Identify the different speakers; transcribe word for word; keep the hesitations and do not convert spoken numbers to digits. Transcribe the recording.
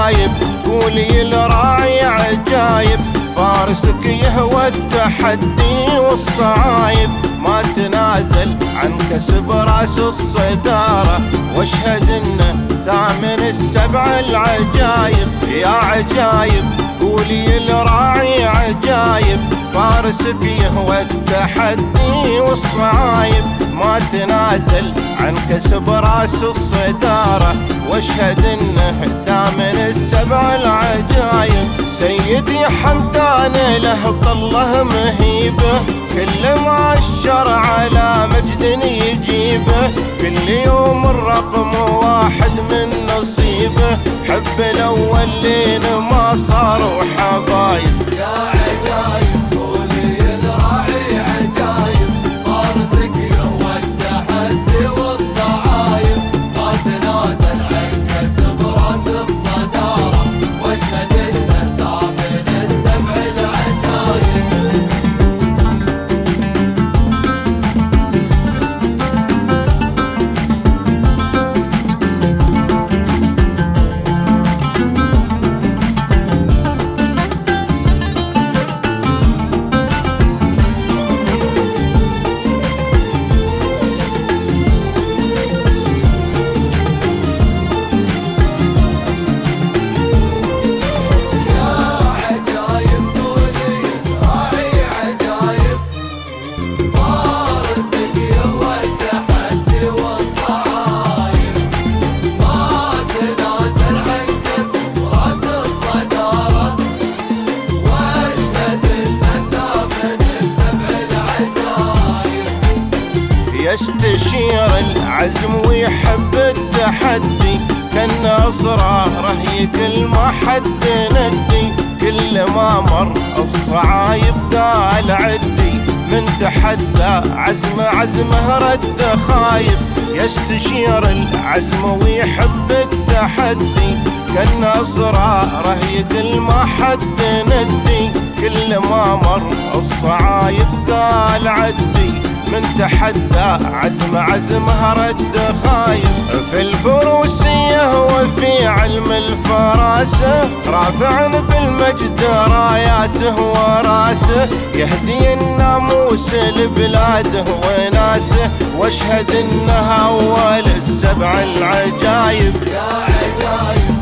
Speaker 1: عجايب قولي الراعي عجايب، فارسك يهوى التحدي والصعايب، ما تنازل عن كسب راس الصدارة، واشهد انه ثامن السبع العجايب. يا عجايب قولي الراعي عجايب، فارسك يهوى التحدي والصعايب، ما تنازل عن كسب راس الصدارة، واشهد انه ثامن السبع العجايب. سيدي حمدان له طله مهيبه، كل ما الشر على مجد يجيبه، كل يوم الرقم واحد من نصيبه، حب الاولين ما صاروا حبايب.
Speaker 2: يا عجايب قولي الراعي عجايب، فارسك يهوى التحدي والصعايب، ما تنازل عن كسب راس الصدارة، واشهد انه ثامن السبع العجايب.
Speaker 1: يستشير العزم ويحب التحدي، كان اصراره كل ما حد ندي، كل ما مر الصعايب قال عدي، من تحدى عزم عزمه رد خايب. يستشير العزم ويحب التحدي، كان اصراره كل ما حد ندي، كل ما مر الصعايب قال عدي، من تحدى عزم عزمه رد خايب. في الفروسية وفي علم الفراسة، رافع بالمجد راياته وراسه، يهدي الناموس لبلاده وناسه، واشهد انها اول السبع العجايب.
Speaker 2: يا عجايب